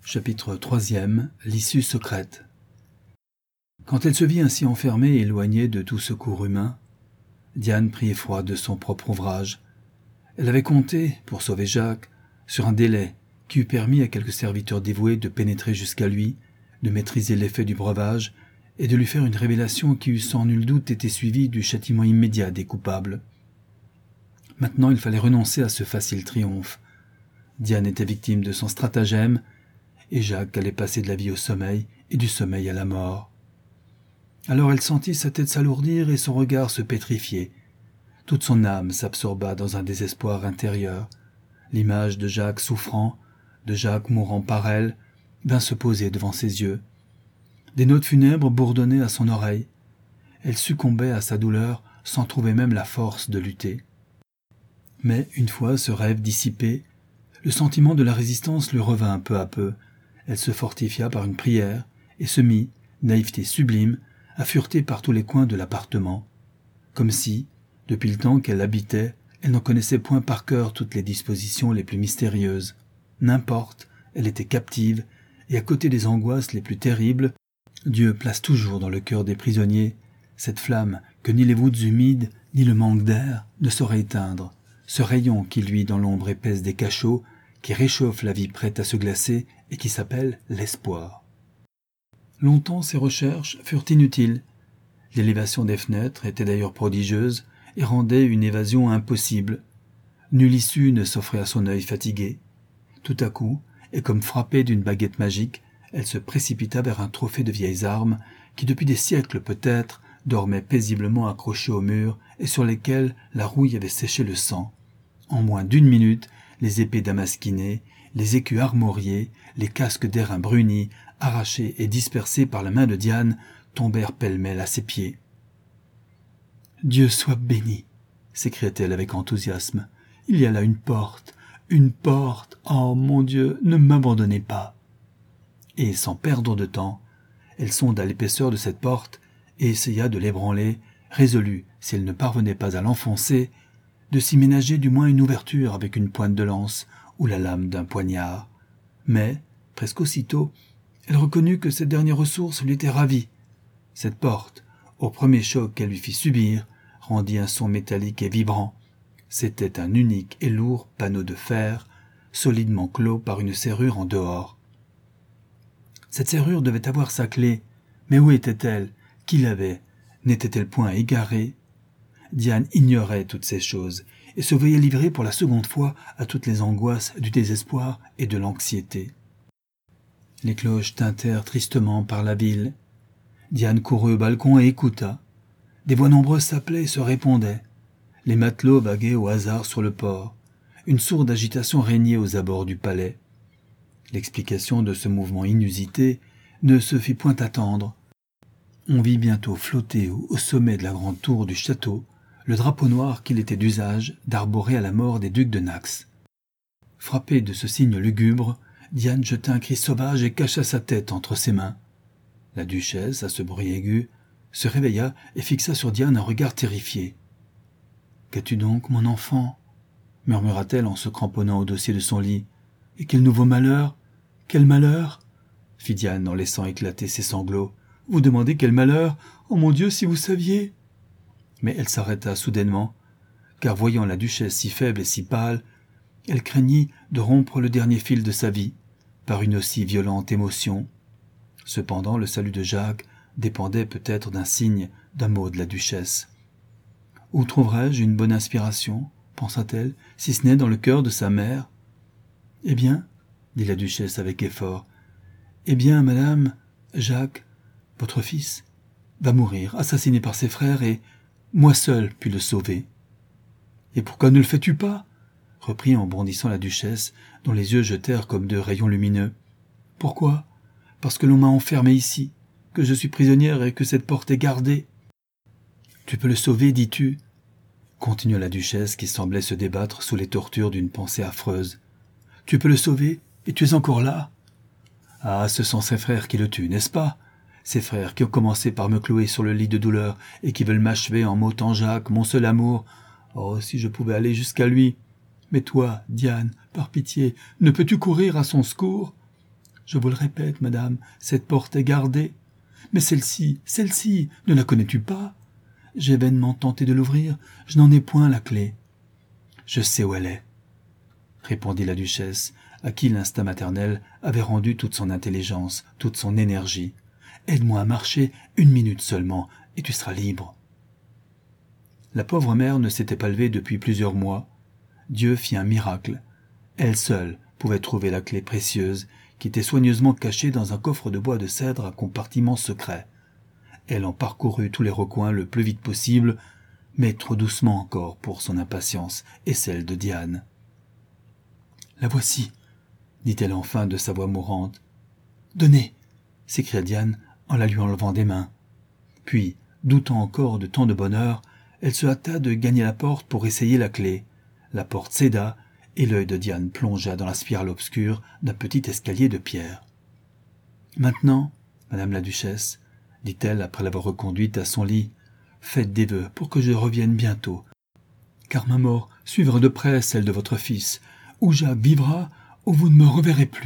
Chapitre 3e. L'issue secrète. Quand elle se vit ainsi enfermée et éloignée de tout secours humain, Diane prit effroi de son propre ouvrage. Elle avait compté, pour sauver Jacques, sur un délai qui eût permis à quelques serviteurs dévoués de pénétrer jusqu'à lui, de maîtriser l'effet du breuvage et de lui faire une révélation qui eût sans nul doute été suivie du châtiment immédiat des coupables. Maintenant, il fallait renoncer à ce facile triomphe. Diane était victime de son stratagème, et Jacques allait passer de la vie au sommeil et du sommeil à la mort. Alors elle sentit sa tête s'alourdir et son regard se pétrifier. Toute son âme s'absorba dans un désespoir intérieur. L'image de Jacques souffrant, de Jacques mourant par elle, vint se poser devant ses yeux. Des notes funèbres bourdonnaient à son oreille. Elle succombait à sa douleur sans trouver même la force de lutter. Mais une fois ce rêve dissipé, le sentiment de la résistance lui revint peu à peu. Elle se fortifia par une prière et se mit, naïveté sublime, à fureter par tous les coins de l'appartement, comme si, depuis le temps qu'elle l'habitait, elle n'en connaissait point par cœur toutes les dispositions les plus mystérieuses. N'importe, elle était captive, et à côté des angoisses les plus terribles, Dieu place toujours dans le cœur des prisonniers cette flamme que ni les voûtes humides, ni le manque d'air ne sauraient éteindre, ce rayon qui luit dans l'ombre épaisse des cachots, qui réchauffe la vie prête à se glacer et qui s'appelle l'espoir. Longtemps ces recherches furent inutiles. L'élévation des fenêtres était d'ailleurs prodigieuse et rendait une évasion impossible. Nulle issue ne s'offrait à son œil fatigué. Tout à coup, et comme frappée d'une baguette magique, elle se précipita vers un trophée de vieilles armes qui, depuis des siècles peut-être, dormaient paisiblement accrochés au mur et sur lesquels la rouille avait séché le sang. En moins d'une minute, les épées damasquinées, les écus armoriés, les casques d'airain brunis, arrachés et dispersés par la main de Diane, tombèrent pêle-mêle à ses pieds. « Dieu soit béni !» s'écria-t-elle avec enthousiasme. « Il y a là une porte, oh mon Dieu, ne m'abandonnez pas !» Et sans perdre de temps, elle sonda l'épaisseur de cette porte et essaya de l'ébranler, résolue, si elle ne parvenait pas à l'enfoncer, de s'y ménager du moins une ouverture avec une pointe de lance ou la lame d'un poignard. Mais, presque aussitôt, elle reconnut que cette dernière ressource lui était ravie. Cette porte, au premier choc qu'elle lui fit subir, rendit un son métallique et vibrant. C'était un unique et lourd panneau de fer, solidement clos par une serrure en dehors. Cette serrure devait avoir sa clé, mais où était-elle? Qui l'avait? N'était-elle point égarée? Diane ignorait toutes ces choses et se voyait livrée pour la seconde fois à toutes les angoisses du désespoir et de l'anxiété. Les cloches tintèrent tristement par la ville. Diane courut au balcon et écouta. Des voix nombreuses s'appelaient et se répondaient. Les matelots vaguaient au hasard sur le port. Une sourde agitation régnait aux abords du palais. L'explication de ce mouvement inusité ne se fit point attendre. On vit bientôt flotter au sommet de la grande tour du château le drapeau noir qu'il était d'usage d'arborer à la mort des ducs de Nax. Frappée de ce signe lugubre, Diane jeta un cri sauvage et cacha sa tête entre ses mains. La duchesse, à ce bruit aigu, se réveilla et fixa sur Diane un regard terrifié. « Qu'as-tu donc, mon enfant ?» murmura-t-elle en se cramponnant au dossier de son lit. « Et quel nouveau malheur? Quel malheur ?» fit Diane en laissant éclater ses sanglots. « Vous demandez quel malheur? Oh mon Dieu, si vous saviez !» Mais elle s'arrêta soudainement, car voyant la duchesse si faible et si pâle, elle craignit de rompre le dernier fil de sa vie par une aussi violente émotion. Cependant, le salut de Jacques dépendait peut-être d'un signe, d'un mot de la duchesse. « Où trouverais-je une bonne inspiration, pensa-t-elle, si ce n'est dans le cœur de sa mère ?»« Eh bien, dit la duchesse avec effort, « eh bien, madame, Jacques, votre fils, va mourir, assassiné par ses frères, et moi seul puis le sauver. »« Et pourquoi ne le fais-tu pas ?» reprit en bondissant la duchesse, dont les yeux jetèrent comme deux rayons lumineux. « Pourquoi ? Parce que l'on m'a enfermée ici, que je suis prisonnière et que cette porte est gardée. »« Tu peux le sauver, dis-tu » continua la duchesse qui semblait se débattre sous les tortures d'une pensée affreuse. « Tu peux le sauver, et tu es encore là. Ah, ce sont ses frères qui le tuent, n'est-ce pas ? Ces frères qui ont commencé par me clouer sur le lit de douleur et qui veulent m'achever en m'ôtant Jacques, mon seul amour. Oh, si je pouvais aller jusqu'à lui. Mais toi, Diane, par pitié, ne peux-tu courir à son secours ? Je vous le répète, madame, cette porte est gardée. Mais celle-ci, ne la connais-tu pas? J'ai vainement tenté de l'ouvrir, je n'en ai point la clé. Je sais où elle est, répondit la duchesse, à qui l'instinct maternel avait rendu toute son intelligence, toute son énergie. Aide-moi à marcher 1 minute seulement, et tu seras libre. La pauvre mère ne s'était pas levée depuis plusieurs mois. Dieu fit un miracle. Elle seule pouvait trouver la clé précieuse qui était soigneusement cachée dans un coffre de bois de cèdre à compartiment secret. Elle en parcourut tous les recoins le plus vite possible, mais trop doucement encore pour son impatience et celle de Diane. « La voici, dit-elle enfin de sa voix mourante. « Donnez, s'écria Diane en la lui enlevant des mains. Puis, doutant encore de tant de bonheur, elle se hâta de gagner la porte pour essayer la clé. La porte céda, et l'œil de Diane plongea dans la spirale obscure d'un petit escalier de pierre. « Maintenant, madame la duchesse, dit-elle après l'avoir reconduite à son lit, faites des vœux pour que je revienne bientôt, car ma mort suivra de près celle de votre fils, ou Jacques vivra, ou vous ne me reverrez plus. »